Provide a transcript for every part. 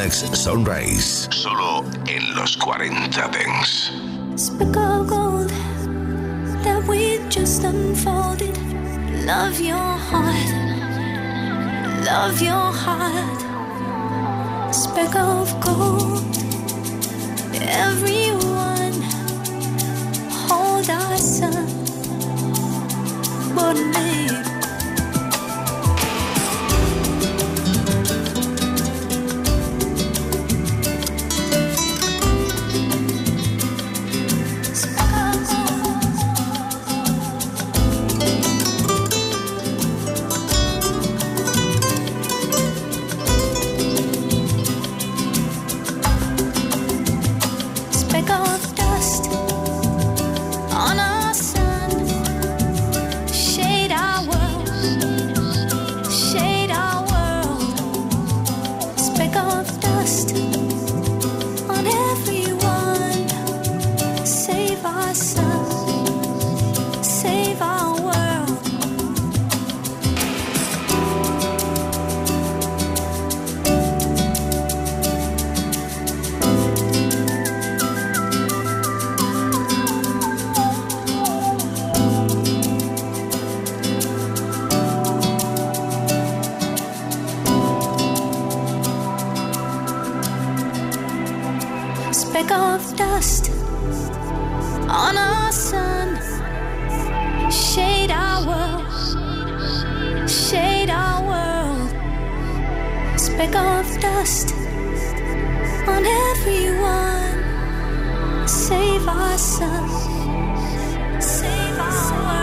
Alex Sunrise. Solo en los 40 Dance. Speck of gold that we just unfolded. Love your heart. Love your heart. Speck of gold. Everyone hold our son. But me. Speck of dust on our sun, shade our world, shade our world. Speck of dust on everyone, save our sun, save our world.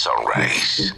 Sunrise.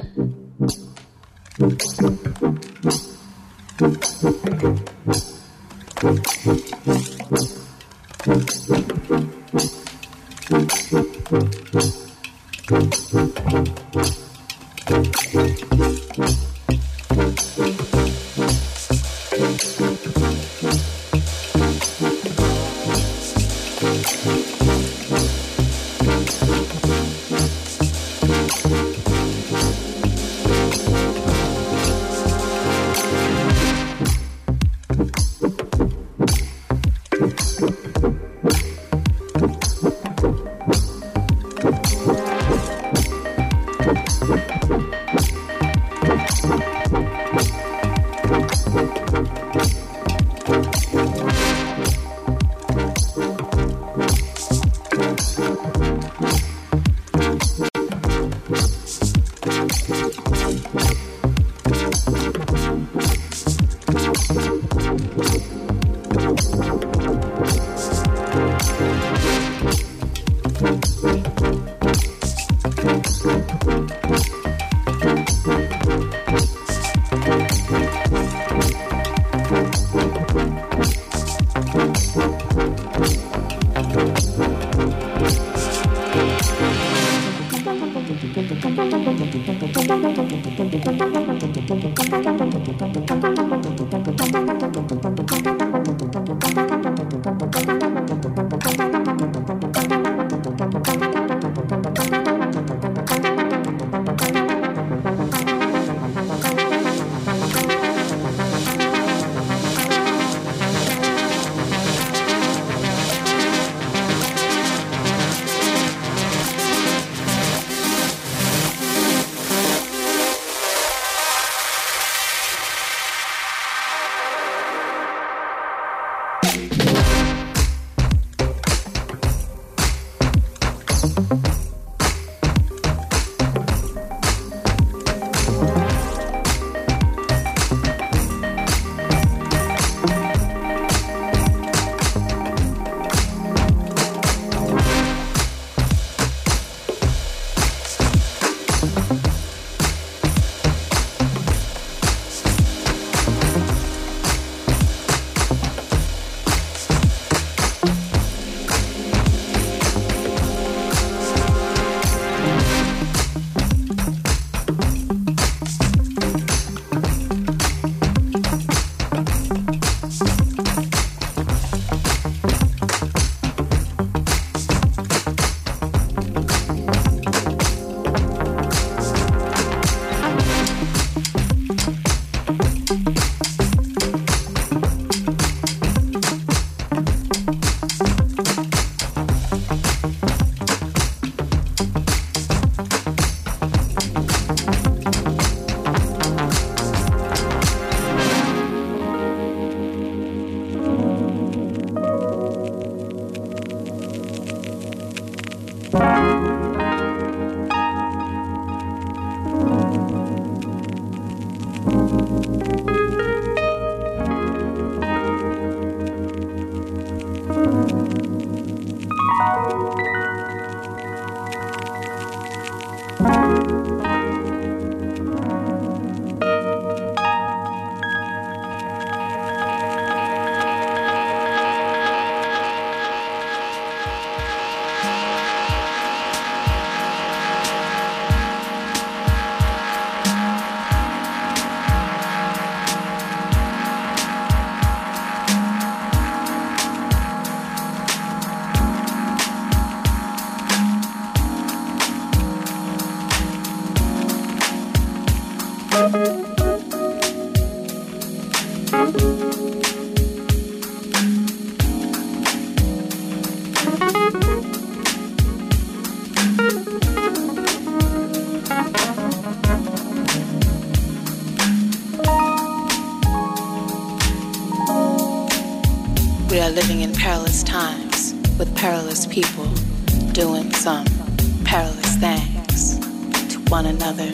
We are living in perilous times with perilous people doing some perilous things to one another.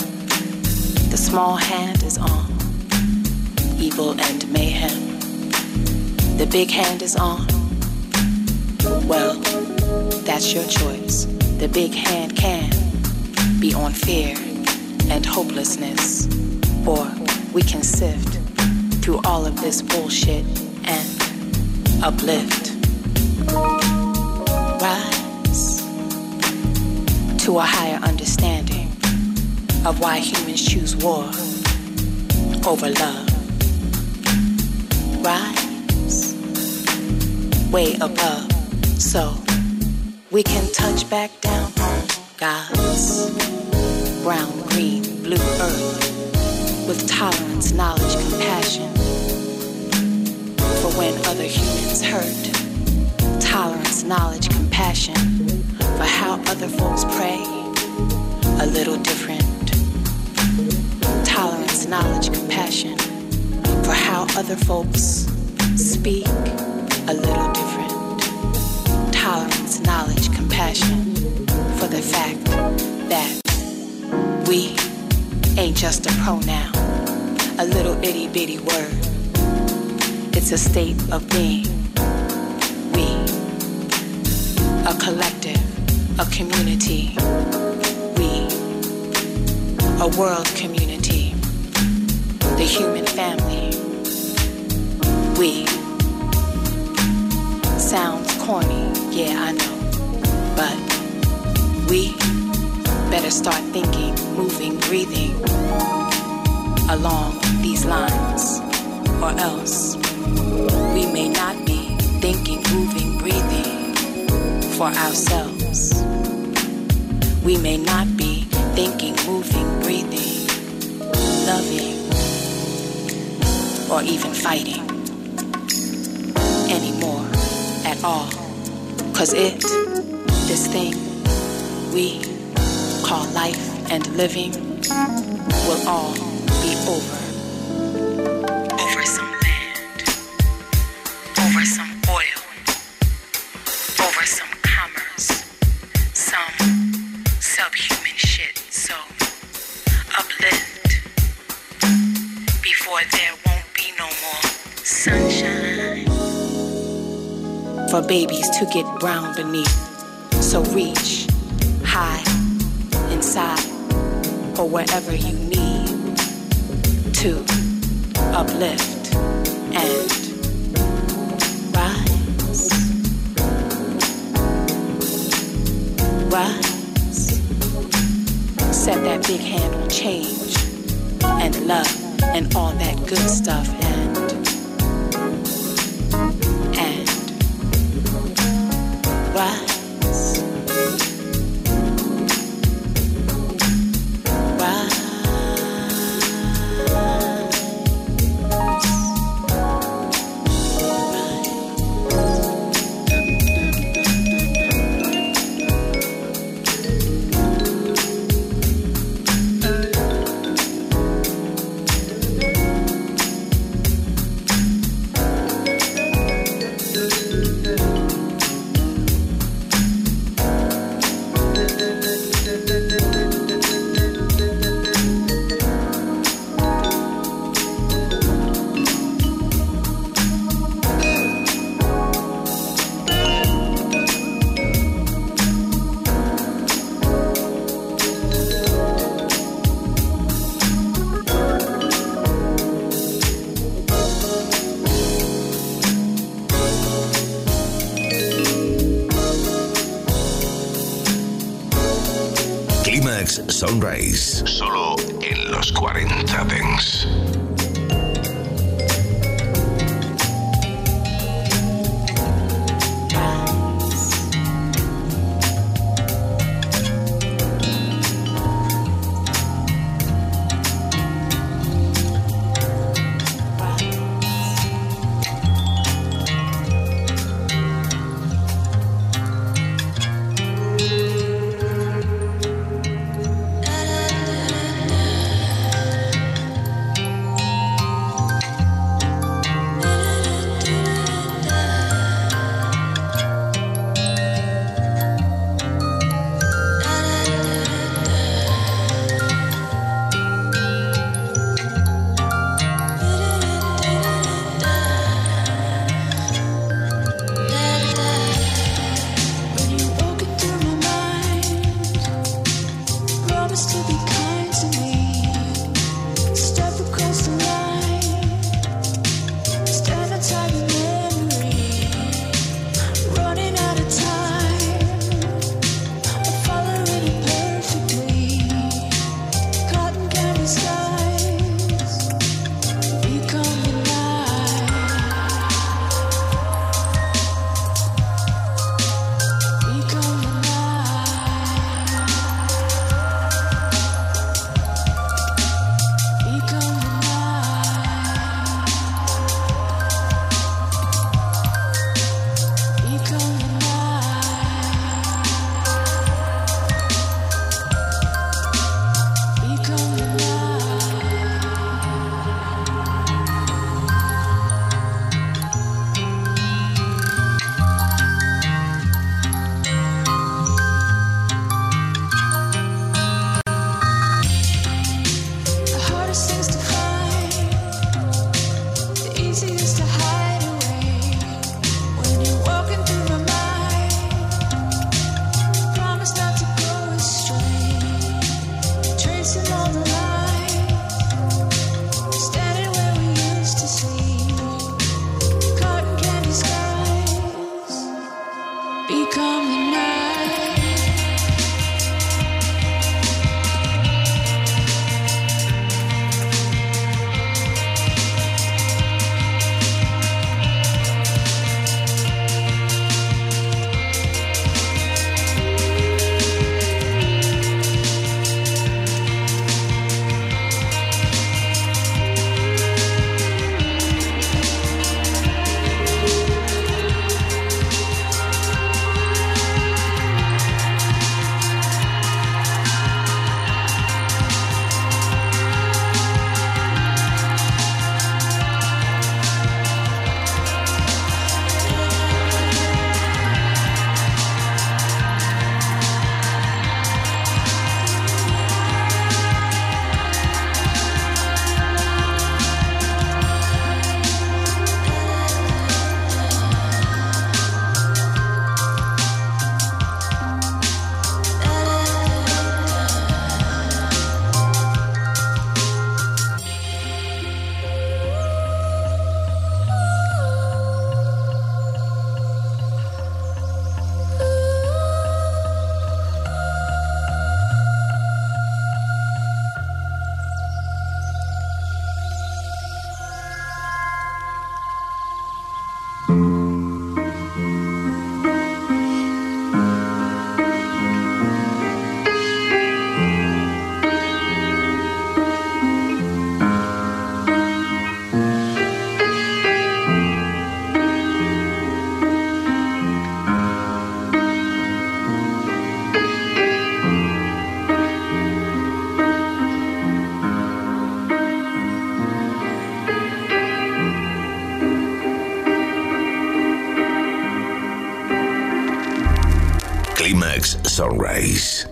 The small hand is on evil and mayhem. The big hand is on, well, that's your choice. The big hand can be on fear and hopelessness, or we can sift through all of this bullshit and uplift. Rise to a higher understanding of why humans choose war over love. Rise way above so we can touch back down on God's brown, green, blue earth with tolerance, knowledge, compassion for when other humans hurt. Tolerance, knowledge, compassion for how other folks pray a little different. Tolerance, knowledge, compassion for how other folks speak a little different. Tolerance, knowledge, compassion for the fact that we ain't just a pronoun, a little itty bitty word. It's a state of being. We, a collective, a community. We, a world community, the human family. We, sounds corny, yeah, I know, but we better start thinking, moving, breathing along these lines, or else we may not be thinking, moving, breathing for ourselves. We may not be thinking, moving, breathing, loving, or even fighting anymore at all. 'Cause this thing we call life and living, will all be over. Over some land, over some oil, over some commerce, some subhuman shit. So uplift before there won't be no more sunshine. For babies to get brown beneath, so reach high inside or wherever you need to uplift and rise. Rise. Set that big hand on change and love and all that good stuff and rise. Sunrise, solo en los 40 Dance. To be kind to me. Sex Sunrise.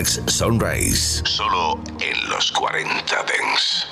Climax Sunrise. Solo en los 40 Dance.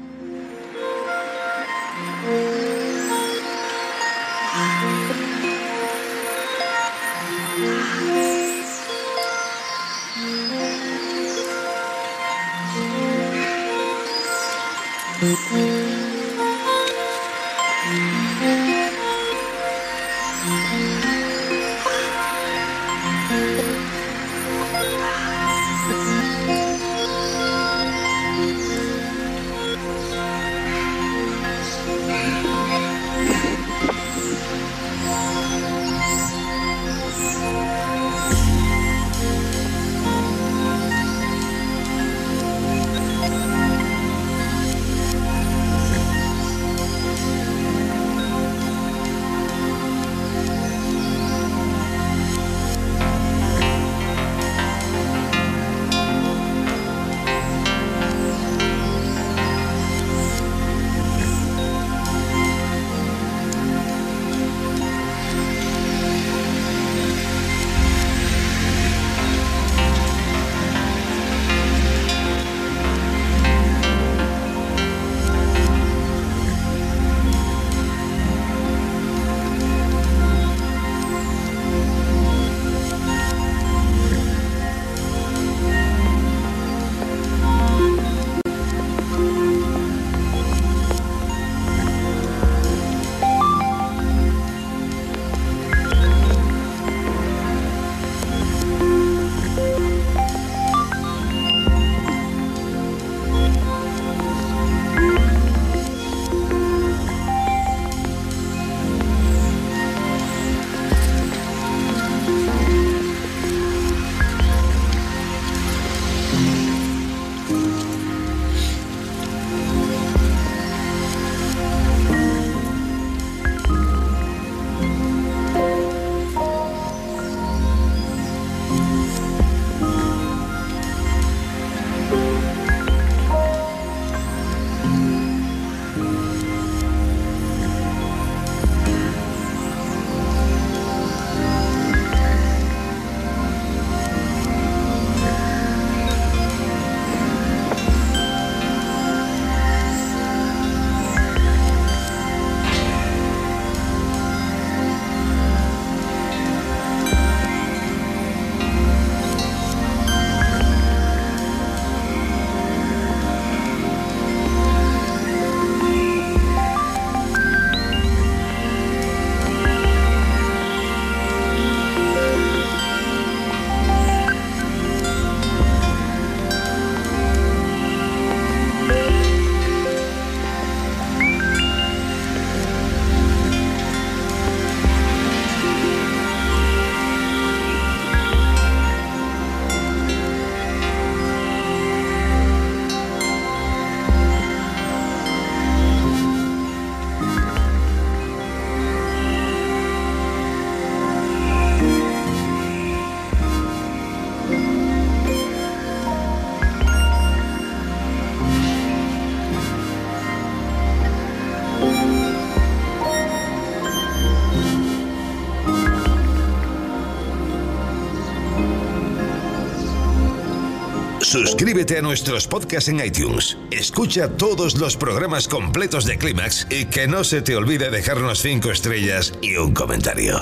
Suscríbete a nuestros podcasts en iTunes. Escucha todos los programas completos de Climax y que no se te olvide dejarnos 5 estrellas y un comentario.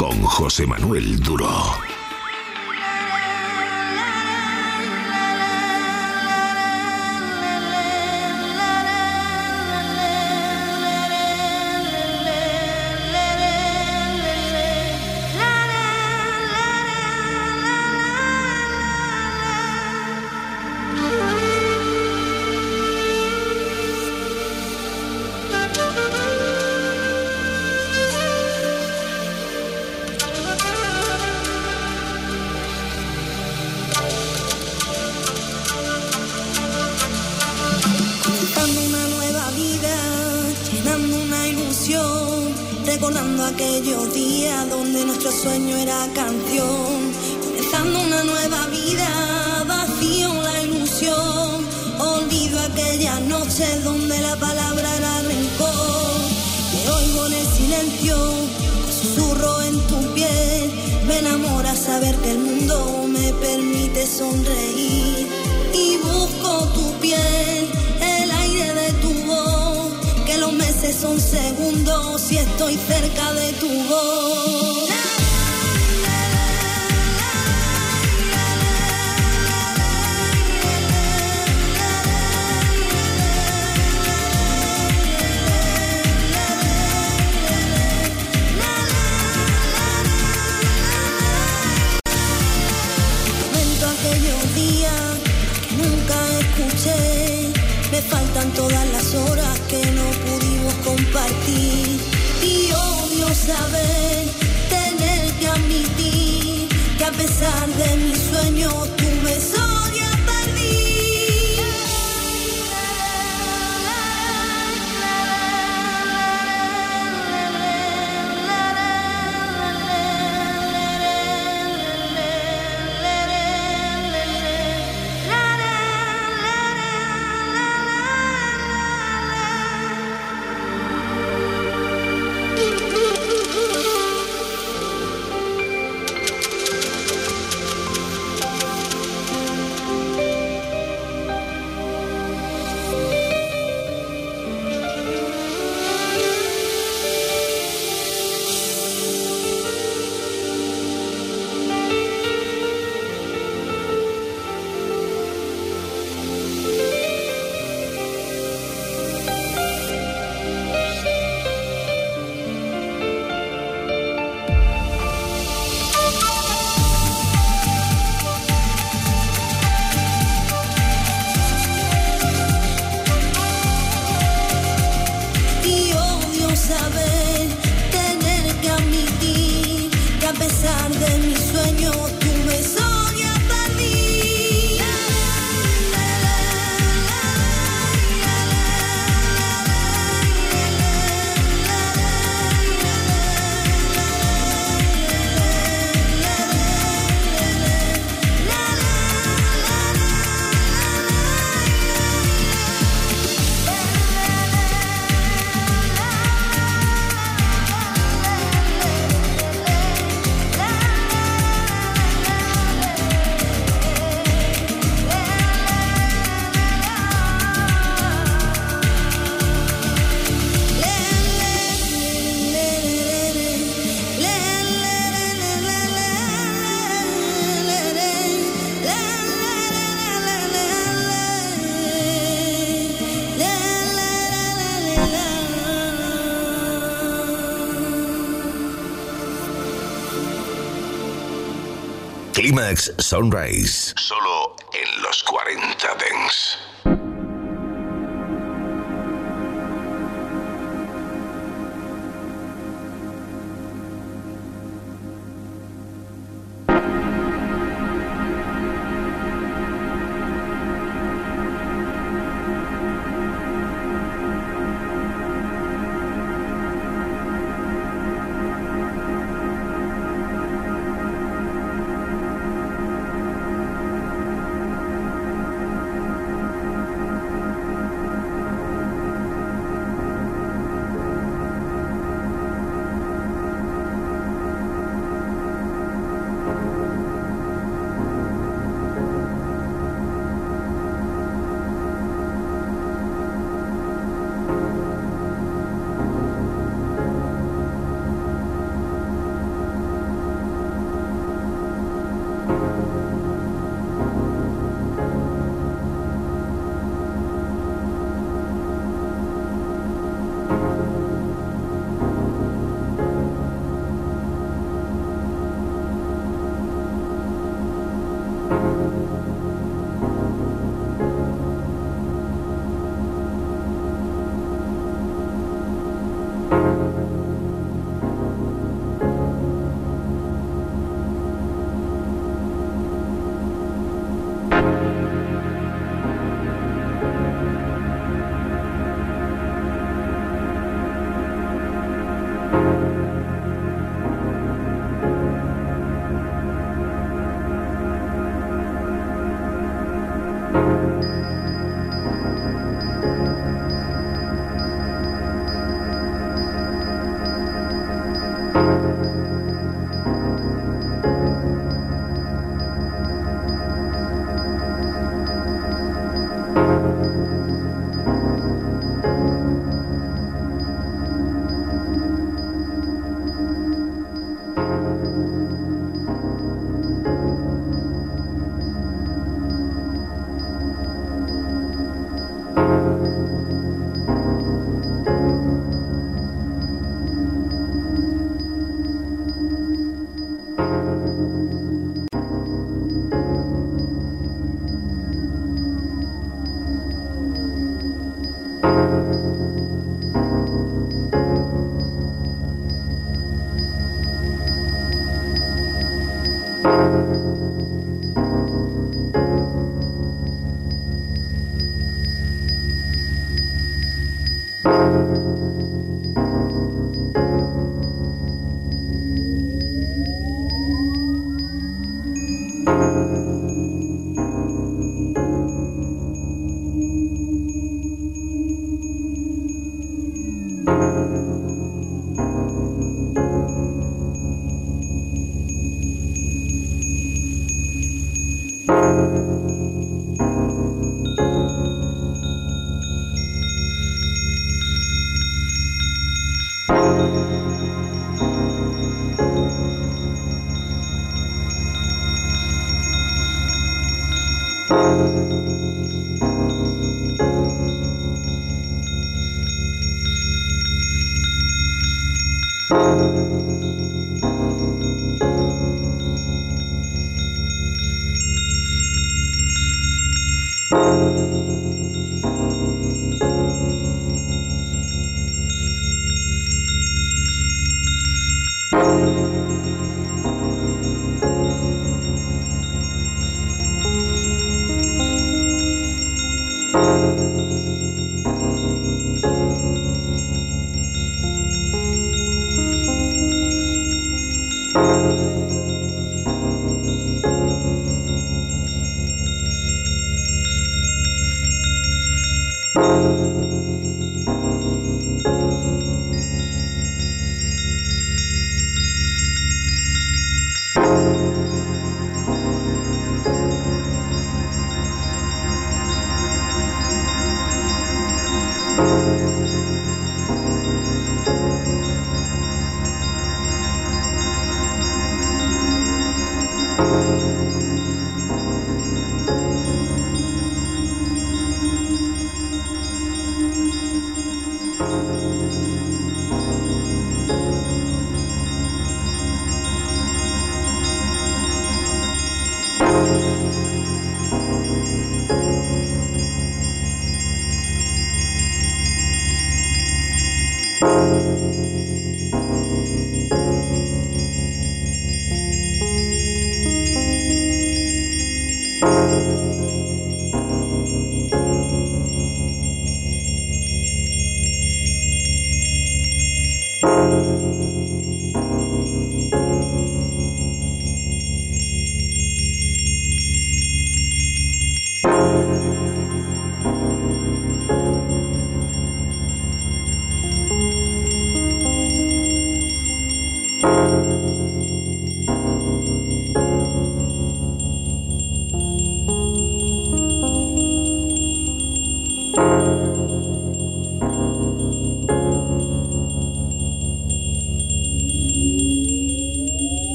con José Manuel Duro. Recordando aquellos días donde nuestro sueño era canción, comenzando una nueva vida, vacío la ilusión, olvido aquellas noches donde la palabra era rencor. Te oigo en el silencio, susurro en tu piel, me enamora saber que el mundo me permite sonreír y busco tu piel, el aire de tu voz, que los meses son segundos si estoy cerca de tu voz. Comento aquellos días que nunca escuché, me faltan todas las horas que no pudimos compartir y odio saber, tener que admitir que a pesar de mis sueños tu beso ya perdí. Saber, tener que admitir que a pesar de mis sueños tu beso ya perdí. Climax Sunrise, solo en los 40 Dance.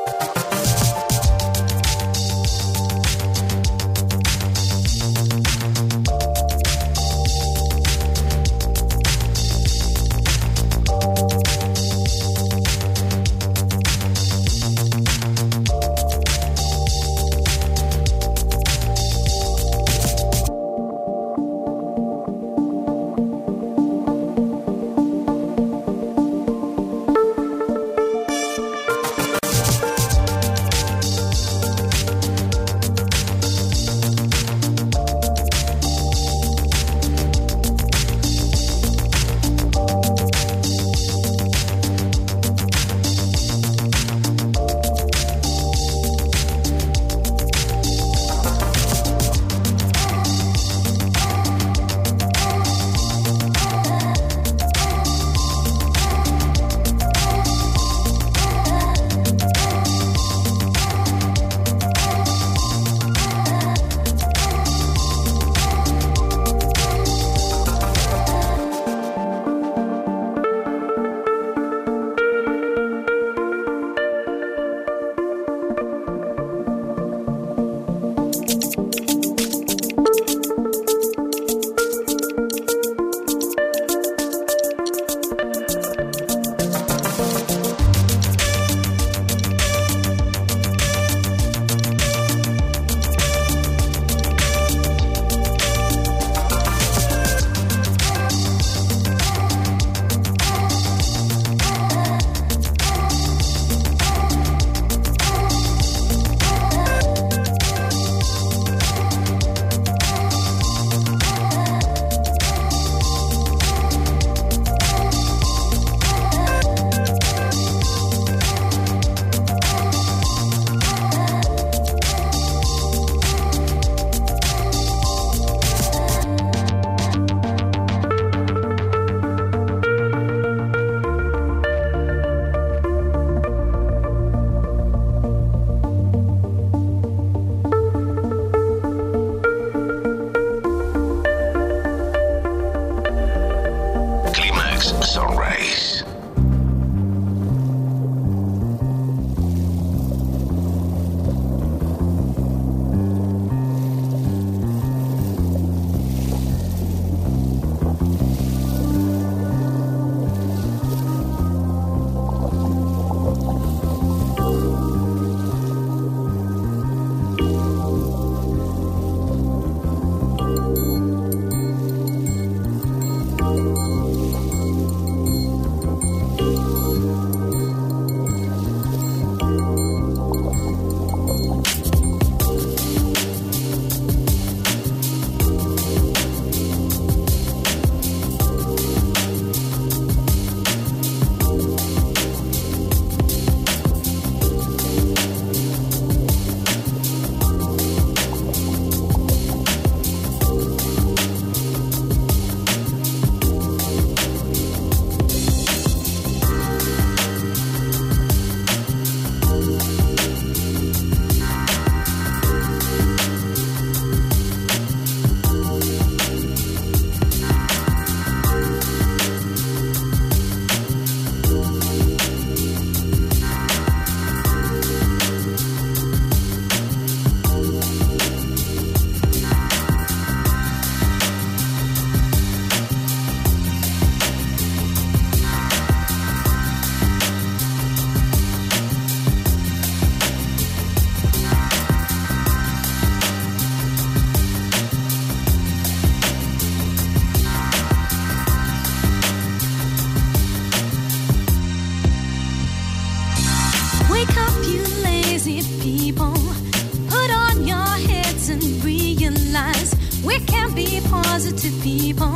positive people.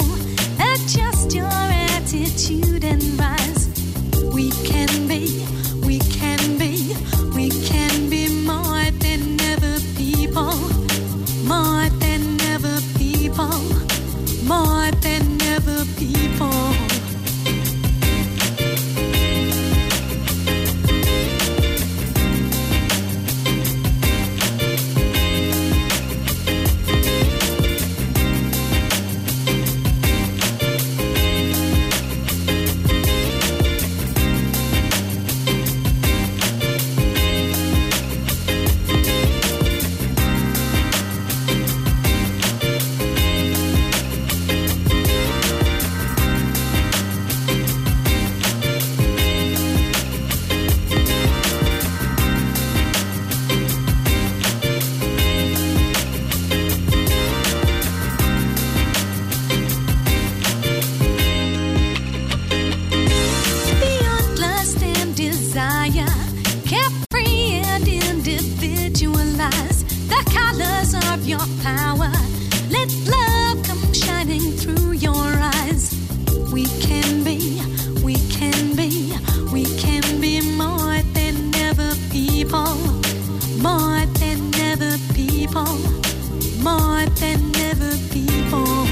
Adjust your attitude and rise. We can be more than ever people. More than ever people. More than ever people. carefree and individualize the colors of your power. Let love come shining through your eyes. We can be, we can be, we can be more than ever people. More than ever people. More than ever people.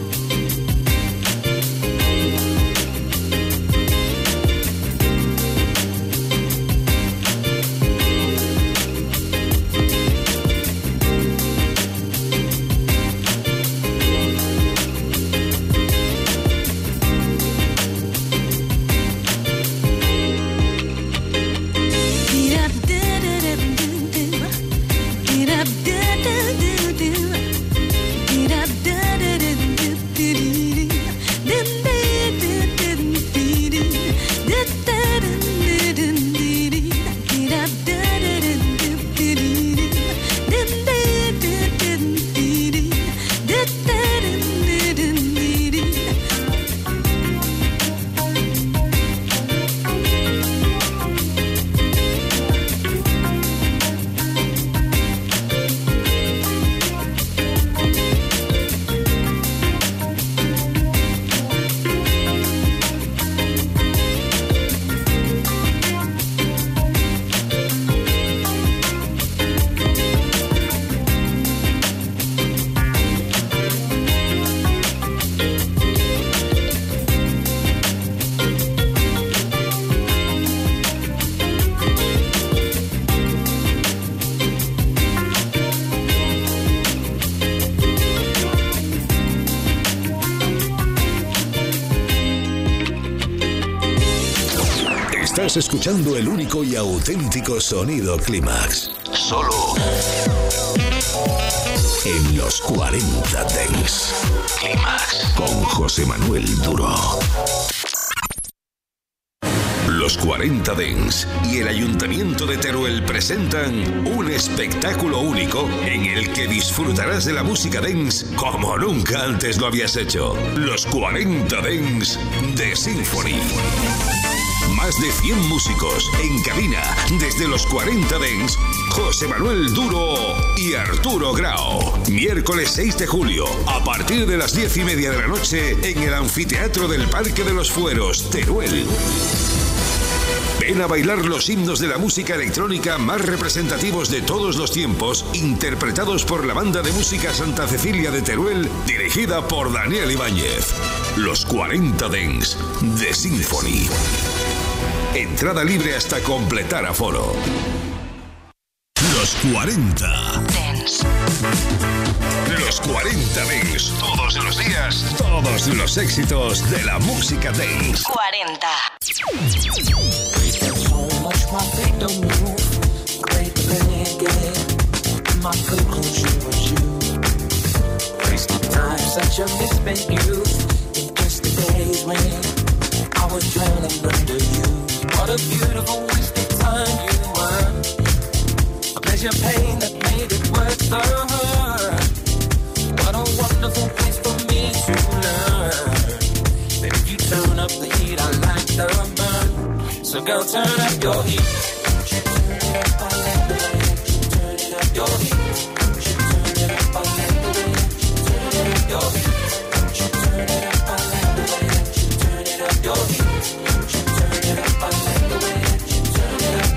Estás escuchando el único y auténtico sonido Clímax. Solo en los 40 Dance. Clímax con José Manuel Duro. Los 40 Dance y el Ayuntamiento de Teruel presentan un espectáculo único en el que disfrutarás de la música dance como nunca antes lo habías hecho. Los 40 Dance de Symphony. Más de 100 músicos en cabina desde los 40 Dance, José Manuel Duro y Arturo Grau. Miércoles 6 de julio, a partir de las 10:30 de la noche, en el Anfiteatro del Parque de los Fueros, Teruel. Ven a bailar los himnos de la música electrónica más representativos de todos los tiempos, interpretados por la banda de música Santa Cecilia de Teruel, dirigida por Daniel Ibáñez. Los 40 Dance de Symphony. Entrada libre hasta completar aforo. Los 40 Dance. Los 40 Dance. Todos los días, todos los éxitos de la música dance. 40. Such a misspent youth in just the days when I was drowning under you. What a beautiful waste of time you were. A pleasure pain that made it worth the hurt. What a wonderful place for me to learn that if you turn up the heat, I like the burn. So go turn up your heat. Turn it up, I like the way that you turn it up your heat. Turn it up, I like the way that you turn it up your heat. Turn it up, I like the way that you turn it up your heat. Turn it up, I like the way that you turn it up.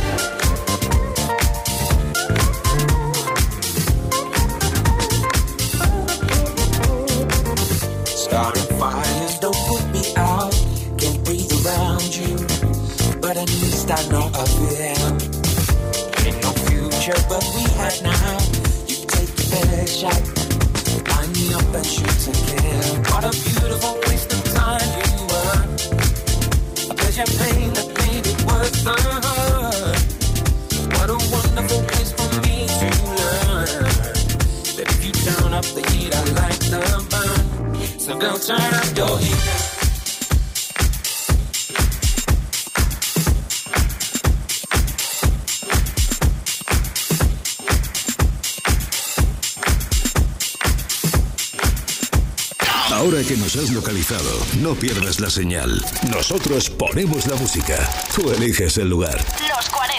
Starting fires don't put me out. Can't breathe around you, but at least I know I will. Ain't no future, but we had now. You take the best shot, line me up and shoot to kill. What a beautiful waste of time you were. A pleasure pain that made it worth the hurt. What a wonderful place for me to learn that if you turn up the heat, I like the burn. So go turn up your heat. Ahora que nos has localizado, no pierdas la señal. Nosotros ponemos la música. Tú eliges el lugar. Los 40